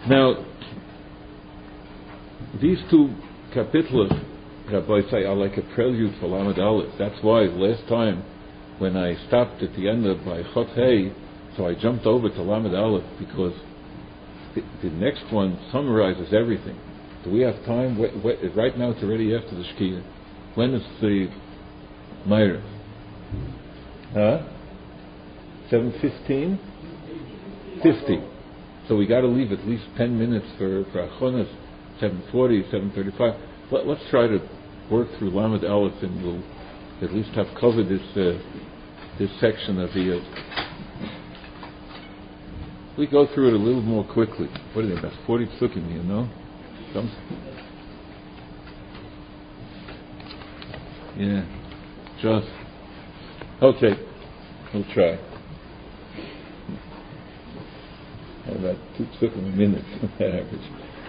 Now, these two kapitlas, Rabbi say, are like a prelude for Lamed Aleph. That's why last time when I stopped at the end of by Chot Hey, so I jumped over to Lamed Aleph because the next one summarizes everything. Do we have time? Right now it's already after the Shkia. When is the Meirav? 7:15? 50. So we got to leave at least 10 minutes for Achonas, 7:40, 7:35. Let's try to work through Lamed Aleph and we'll at least have covered this section of the... we go through it a little more quickly. What are they, about 40 psukim, you know? Yeah, just... okay, we'll try. About 2 psukim a minute on average.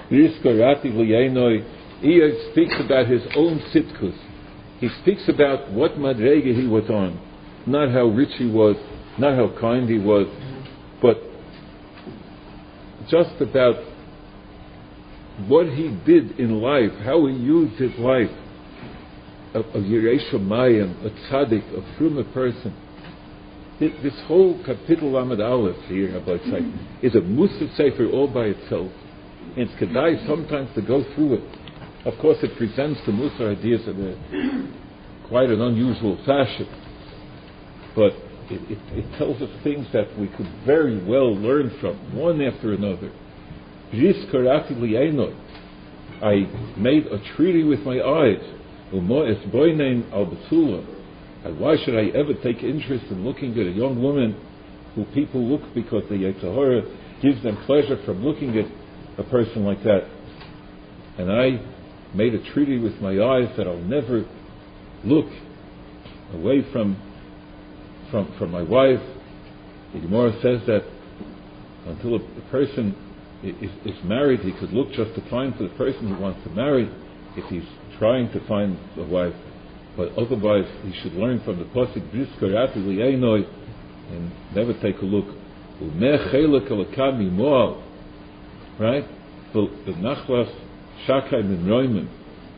He speaks about his own sitkus. He speaks about what madrega he was on, not how rich he was, not how kind he was, but just about what he did in life, how he used his life. A Yirei Shamayim, a tzaddik, a frumer person. This whole kapitel Lamed Aleph here about Tzaddik is a Musar Sefer all by itself. And it's kedai sometimes to go through it. Of course, it presents the Musar ideas in quite an unusual fashion. But it tells us things that we could very well learn from, one after another. I made a treaty with my eyes. And why should I ever take interest in looking at a young woman who people look because the Yetzer Hara gives them pleasure from looking at a person like that? And I made a treaty with my eyes that I'll never look away from my wife. The Gemara says that until a person is married, he could look just to find for the person he wants to marry if he's trying to find a wife. But otherwise, he should learn from the pasuk Bris Karati Li'Einoi and never take a look. Right? The Nachlas Shakai Min Roimim.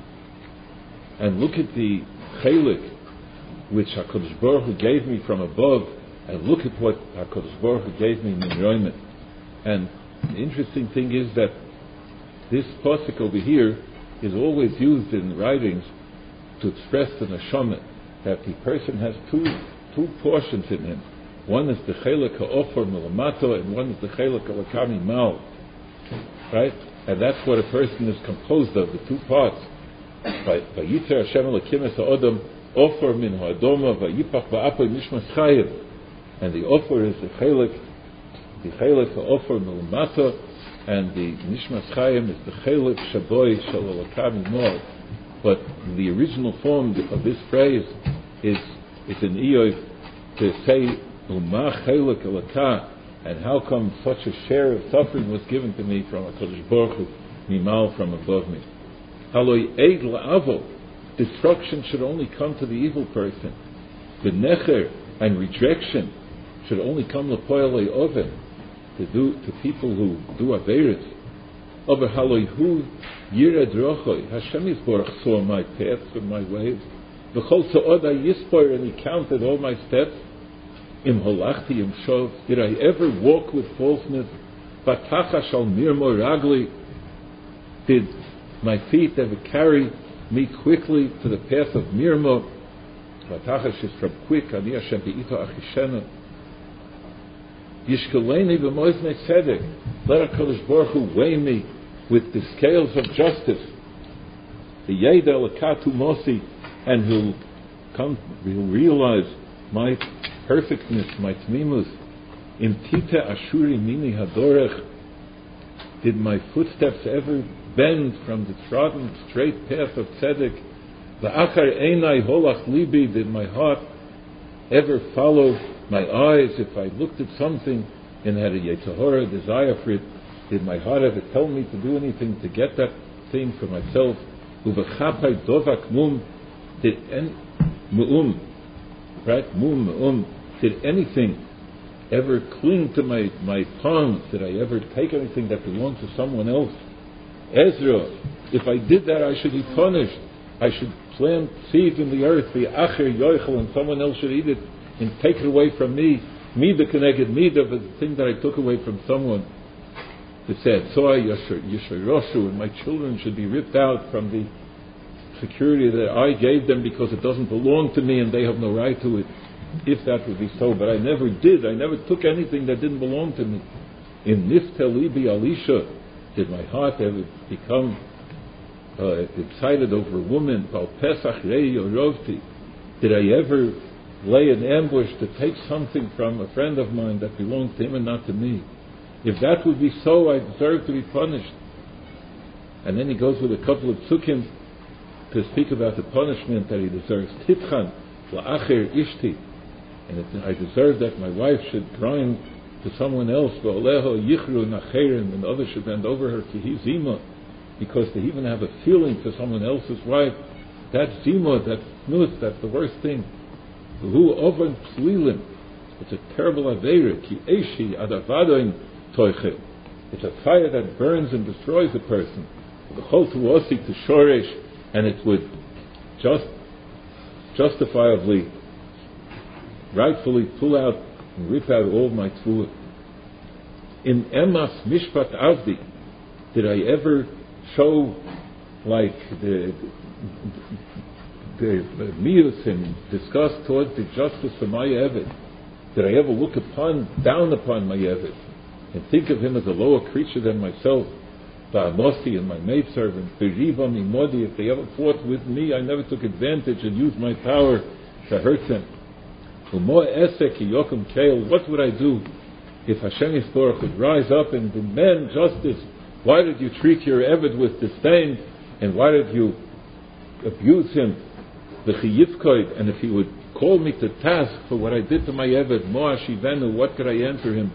And look at the chelik which HaKadosh Baruch Hu gave me from above, and look at what HaKadosh Baruch Hu gave me Min Roimim. And the interesting thing is that this pasuk over here is always used in writings to express the neshama, that the person has two portions in him. One is the chelik ha'ofer milamato, and one is the chelik ha'lakami mal. Right? And that's what a person is composed of, the two parts. Vayitzer Hashem Elokim es ha'odam ofer min ha'adoma vayipach ba'apoy nishmas chayim. And the ofer is the chelik ha'ofer milamato, and the nishmas chayim is the chelik shaboy shel ha'lakami mal. But the original form of this phrase is in Iyov to say Umah Chelik Elaka, and how come such a share of suffering was given to me from HaKadosh Baruch Hu, Mimal from above me. Haloi Eid La'avo, destruction should only come to the evil person. The Necher and rejection should only come L'poyalei Oven, to people who do Averis. Over Haloihu Yired Rochoi, Hashem Yisborach saw my paths and my ways. V'chol Sa'oda Yispoir, and he counted all my steps. Im Holachti Im Shov, did I ever walk with falseness? Batacha Shal Mirmo Ragli, did my feet ever carry me quickly to the path of Mirmo? Batacha is from quick, Ani Hashem Be'ito Achishena. Yishkaleni B'moizne Tzedek, let HaKadosh Baruch Hu weigh me with the scales of justice. The Yeda Lakatu Mosi, and he'll realize my perfectness, my tmimus. Im Tita Ashuri Mini Hadorech, did my footsteps ever bend from the trodden straight path of Tzedek? Va'achar Einai Holach Libi, did my heart ever follow my eyes? If I looked at something and had a Yetzer Hara desire for it, did my heart ever tell me to do anything to get that thing for myself? Uvachapai dovak mum, did right? Mum, did anything ever cling to my palms? Did I ever take anything that belonged to someone else? Ezra, if I did that, I should be punished. I should plant seeds in the earth, the acher yoichel, and someone else should eat it and take it away from me. Mida connected mida, but the thing that I took away from someone. It said, so I yisharoshu, and my children should be ripped out from the security that I gave them because it doesn't belong to me and they have no right to it. If that would be so, but I never did. I never took anything that didn't belong to me. In Niftel Libi Alisha, did my heart ever become excited over a woman? Val Pesach Rei Yorovti, did I ever lay an ambush to take something from a friend of mine that belonged to him and not to me? If that would be so, I deserve to be punished. And then he goes with a couple of psukim to speak about the punishment that he deserves. Titchan la'acher ishti, and I deserve that my wife should grind to someone else. V'oleho yichru nacherim, and others should bend over her to his zima, because to even have a feeling for someone else's wife, that's zima, that's nus, that's the worst thing. Who oven plilim, it's a terrible aveira. Ki eshi adavadoin toichel, it's a fire that burns and destroys a person. The chol tuosi to shoresh, and it would justifiably, rightfully pull out and rip out all my tefillah. In emas mishpat avdi, did I ever show like the mius and discuss towards the justice for my eved? Did I ever look down upon my eved and think of him as a lower creature than myself? Ba'amosi and my maidservant, Beriva Mimodi, if they ever fought with me, I never took advantage and used my power to hurt them. What would I do if Hashem Yisborach would rise up and demand justice? Why did you treat your Eved with disdain? And why did you abuse him? And if he would call me to task for what I did to my Eved, what could I answer him?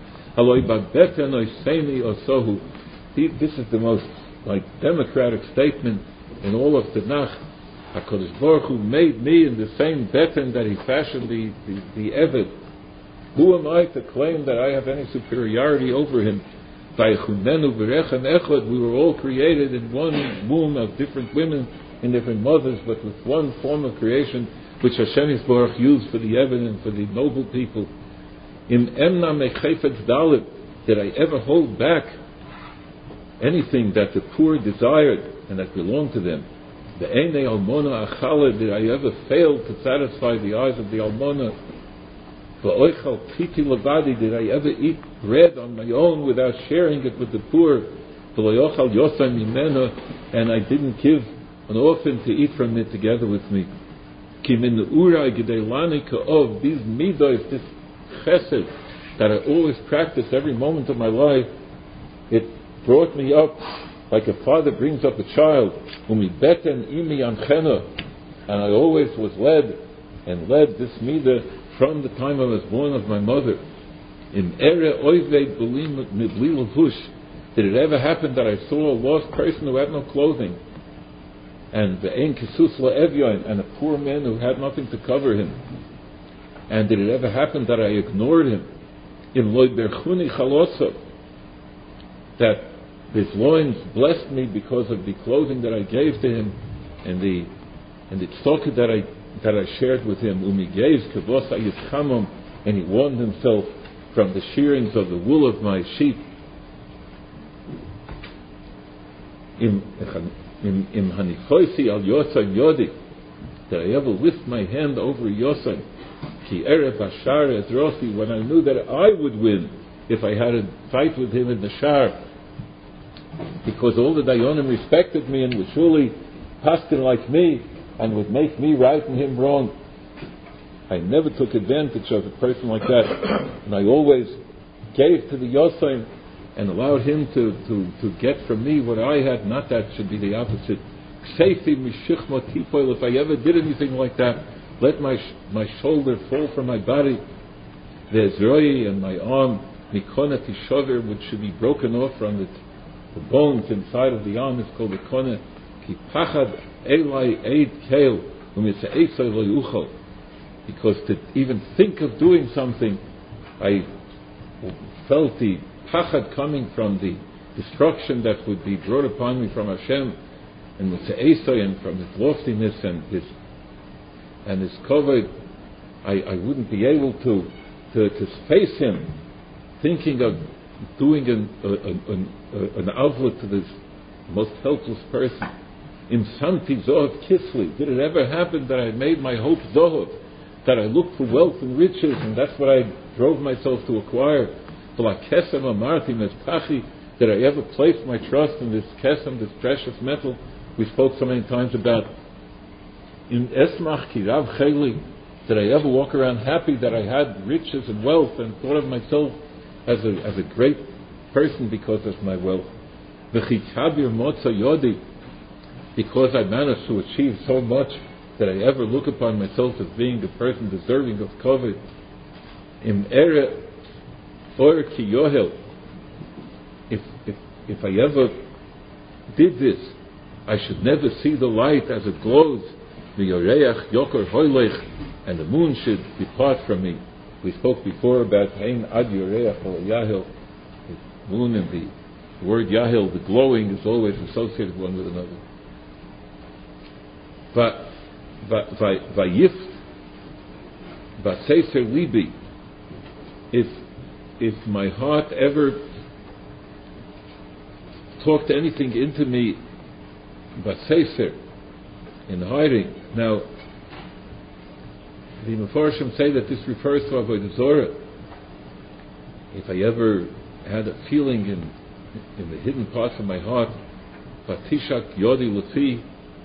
This is the most democratic statement in all of Tanakh. HaKadosh Baruch Hu made me in the same beten that he fashioned the Eved. Who am I to claim that I have any superiority over him? We were all created in one womb of different women and different mothers, but with one form of creation which Hashem Yisborach used for the Eved and for the noble people. Did I ever hold back anything that the poor desired and that belonged to them? The Einei Almona Achala, did I ever fail to satisfy the eyes of the Almona? V'oichal Piti Lavadi, did I ever eat bread on my own without sharing it with the poor? V'loyochal Yosai Mimena, and I didn't give an orphan to eat from it together with me. Ki min urai gedeilani ka'ov, these midos, this chesed that I always practice every moment of my life, it brought me up like a father brings up a child, and I always was led this midah from the time I was born of my mother. Did it ever happen that I saw a lost person who had no clothing, and a poor man who had nothing to cover him? And did it ever happen that I ignored him? That his loins blessed me because of the clothing that I gave to him and the tzedakah that I shared with him. And he warmed himself from the shearings of the wool of my sheep. Did I ever lift my hand over Yosai? When I knew that I would win if I had a fight with him in the shar, because all the Dayanim respected me and would surely paskin like me and would make me right and him wrong. I never took advantage of a person like that, and I always gave to the Yosayim and allowed him to get from me what I had. Not that should be the opposite. If I ever did anything like that, let my shoulder fall from my body, the Ezroi and my arm, Mikona Tishover, which should be broken off from the bones inside of the arm, is called the Kona. Ki pachad elai eid keil u'mitzaeisai lo yuchal. Because to even think of doing something, I felt the pachad coming from the destruction that would be brought upon me from Hashem, and with the Esai, and from his loftiness and his kavod, I wouldn't be able to face him, thinking of doing an avla to this most helpless person. Im Santi Zohav Kisli, did it ever happen that I made my hope Zohav, that I looked for wealth and riches, and that's what I drove myself to acquire? Kesem Amarti Mezpachi, did I ever place my trust in this kesem, this precious metal we spoke so many times about? In Esmach Kirav Cheli, did I ever walk around happy that I had riches and wealth and thought of myself as a great person because of my wealth? V'chikabir Motza Yodi, because I managed to achieve so much, that I ever look upon myself as being a person deserving of kavod? Im Ere Or Ki Yohel, if I ever did this, I should never see the light as it glows. V'yoreach Yokor Hoylech, and the moon should depart from me. We spoke before about Hein Ad Yoreach or Yahel, the moon, and the word Yahel, the glowing, is always associated one with another. Vayift Vaseser Libi, if my heart ever talked anything into me, Vaseser, in hiding. Now, the Mefarshim say that this refers to Avodah Zorah. If I ever had a feeling in the hidden parts of my heart, Vatishak Yodi Lafi,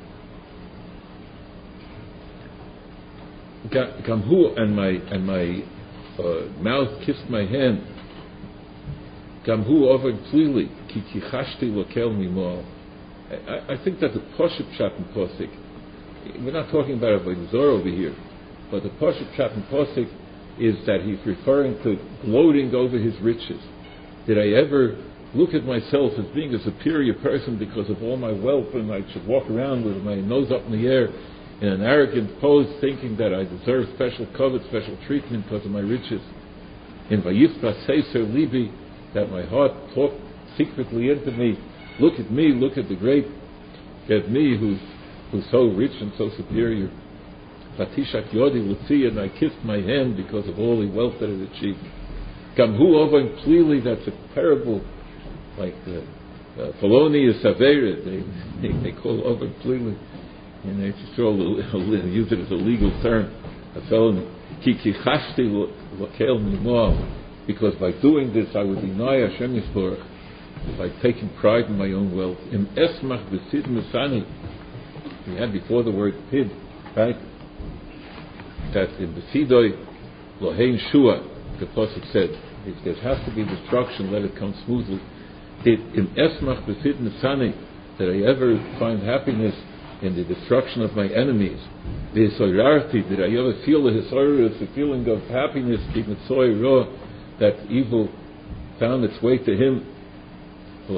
Gamhu, and my mouth kissed my hand. Gamhu over Plili, Ki Kichashti Lokel Mimol. I think that the Poshup Pshat and Posik, we're not talking about Avodah Zorah over here, but the Poshup Pshat and Posik is that he's referring to gloating over his riches. Did I ever look at myself as being a superior person because of all my wealth, and I should walk around with my nose up in the air in an arrogant pose, thinking that I deserve special covet, special treatment because of my riches? In Vayifra Seiser Libi, that my heart talked secretly into me, look at me, look at the great, at me who's so rich and so superior. Fatishak Yodi Lutzi, and I kissed my hand because of all the wealth that it achieved. Gamhu over and Plili, that's a parable, like Feloni is Savera, they call over and Plili, and they just use it as a legal term, a felony. Ki Chashti Lokel Mimoah, because by doing this I would deny Hashem Yisborach, by taking pride in my own wealth. In Esmach B'Sid Mesani, we had before the word Pid, right? That in B'Sidoi Lohein Shua, the Pasuk said, if there has to be destruction, let it come smoothly. In Esmach B'Sid Mesani, that I ever find happiness in the destruction of my enemies. The Hisoirarti, did I ever feel the Hisoirus, the feeling of happiness, that evil found its way to him? I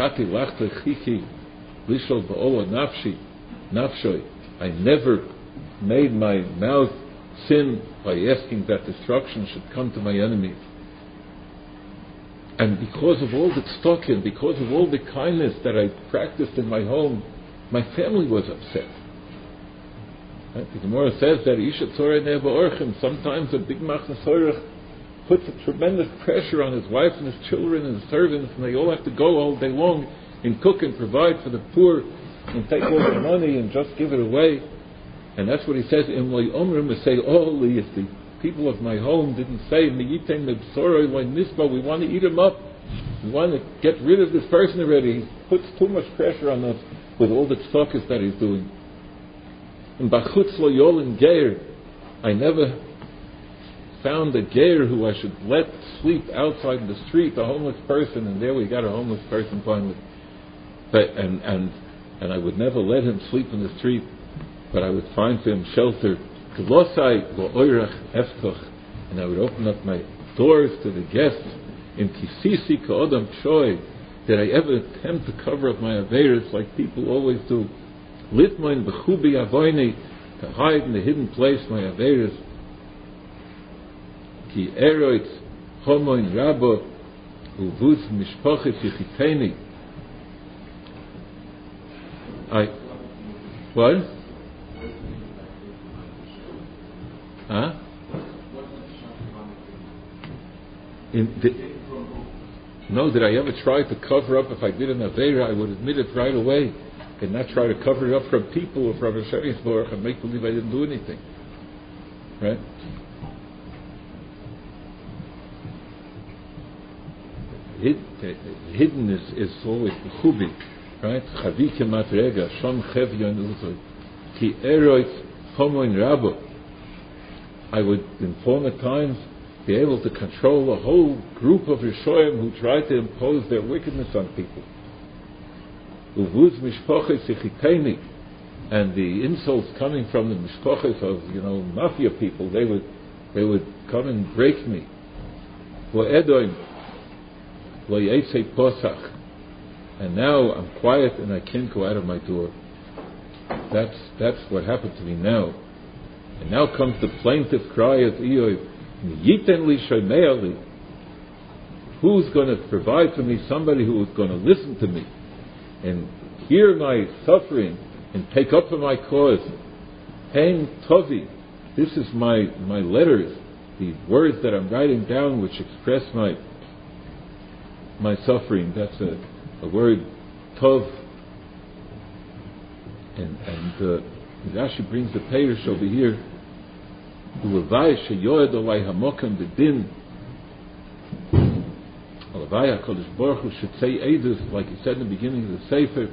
never made my mouth sin by asking that destruction should come to my enemies. And because of all the tzedakah, because of all the kindness that I practiced in my home, my family was upset. Right? The Gemara says that Isha Tzorah Neva Orchim, sometimes a big Machnas Orach puts a tremendous pressure on his wife and his children and his servants, and they all have to go all day long and cook and provide for the poor and take all the money and just give it away. And that's what he says, we people of my home didn't say, we want to eat him up. We want to get rid of this person already. He puts too much pressure on us with all the tzedakahs that he's doing. In Bachutz Lo Yolin Geir, I never found a geir who I should let sleep outside in the street, a homeless person, and there we got a homeless person finally. And I would never let him sleep in the street, but I would find for him shelter. And I would open up my doors to the guests. In Kisisi Ka'odam Choi, did I ever attempt to cover up my aveiros like people always do? Litmoin B'chubi Avoini, to hide in the hidden place my aveiros. Ki Eroitz homoin rabo uvuz mishpoches yichiteni. What? Huh? No, did I ever try to cover up? If I did an Aveira, I would admit it right away and not try to cover it up from people or from Hashem Yisborach and make believe I didn't do anything. Right? Hiddenness is always chubi. Right? Chavike matrega, shom chev yon uzoy. Ki eroit homoin rabo. I would, in former times, be able to control a whole group of Rishoyim who tried to impose their wickedness on people. Uvuz mishpoches yichiteni, and the insults coming from the mishpoches of mafia people, they would come and break me. Lo edoim, lo yesei posach, and now I'm quiet and I can't go out of my door. That's what happened to me now. And now comes the plaintive cry of Eoy, Yiten li shoymea li. Who's going to provide for me somebody who is going to listen to me and hear my suffering and take up for my cause? Hein tovi. This is my letters, the words that I'm writing down which express my suffering. That's a word, tov. And Rashi brings the Peirush over here. Ulavai sheyoed olai hamokem bedin. Ulavai HaKadosh Baruch Hu should say edus, like he said in the beginning of the Sefer.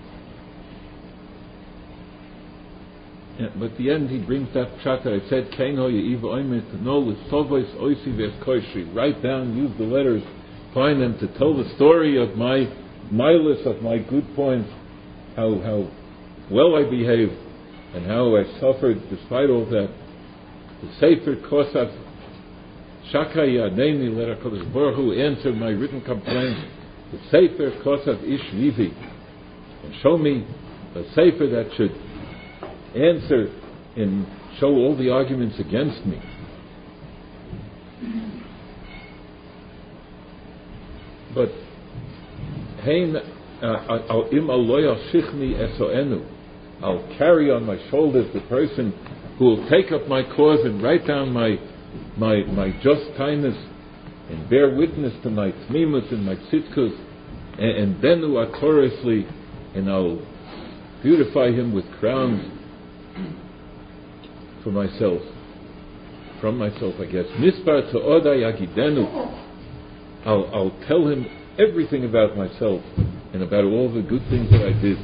But at the end he brings that pshat that I said, Kein ho ye'iv oimet, no l'sovois oisi v'eskoishri. Write down, use the letters, find them to tell the story of my list of my good points, how well I behaved, and how I suffered despite all that. The Sefer Kosav Shakai Yadeni, let HaKadosh Baruch Hu answer my written complaint. The Sefer Kosav Ish Vivi, and show me a Sefer that should answer and show all the arguments against me. But Hein Al Im Aloya Shichni Esoenu, I'll carry on my shoulders the person who will take up my cause and write down my just kindness and bear witness to my tmimus and my tzitkus, and then uatorously, and I'll beautify him with crowns for myself, from myself, I guess. Mispar To'oda Yagidenu, I'll tell him everything about myself and about all the good things that I did.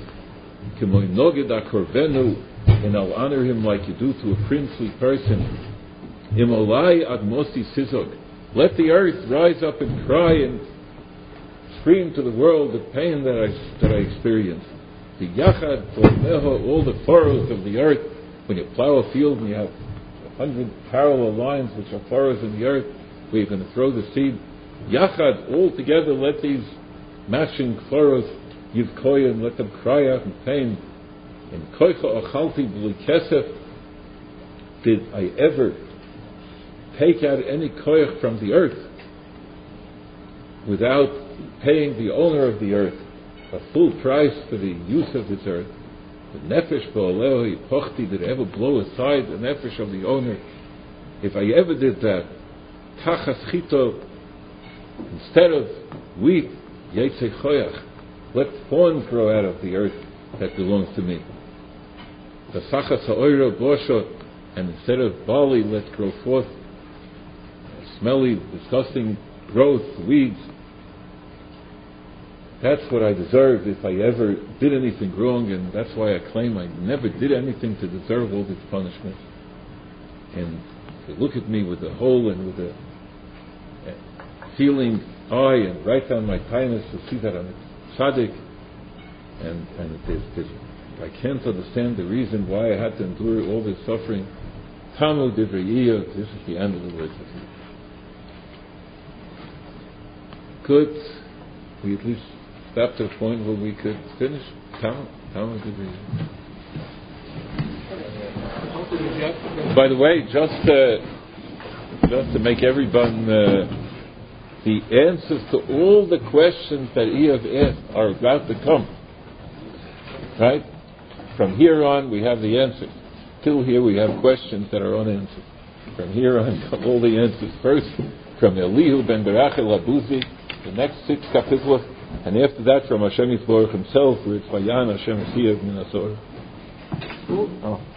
And I'll honor him like you do to a princely person. Imolai ad mosi sizog. Let the earth rise up and cry and scream to the world the pain that I experienced. The yachad tormeho, all the furrows of the earth. When you plow a field and you have 100 parallel lines which are furrows in the earth where you're going to throw the seed. Yachad, all together, let these matching furrows yivkoya, and let them cry out in pain. In koicha ochalti b'li kesef, did I ever take out any koich from the earth without paying the owner of the earth a full price for the use of this earth? The nefesh ba'oleo yipochti, did I ever blow aside the nefesh of the owner? If I ever did that, tachas chito, instead of wheat, yetze choyach, let thorns grow out of the earth that belongs to me. The sachas ha'oiro bosho, and instead of barley, let grow forth smelly, disgusting growth, weeds. That's what I deserved if I ever did anything wrong, and that's why I claim I never did anything to deserve all this punishment. And to look at me with a whole and with a feeling eye and write down my kindness to see that I'm a tzaddik, and I can't understand the reason why I had to endure all this suffering. Tamu divriyah, this is the end of the words. Good. We at least stopped at a point where we could finish. Tamu divriyah. By the way, just to make everyone the answers to all the questions that Eev asked are about to come. Right? From here on, we have the answers. Till here, we have questions that are unanswered. From here on, come all the answers. First, from Elihu ben Berachel Abuzi, the next 6 capitals, and after that, from Hashem Yisborach himself, where it's Vayan Hashem Echiyev Min HaSorah.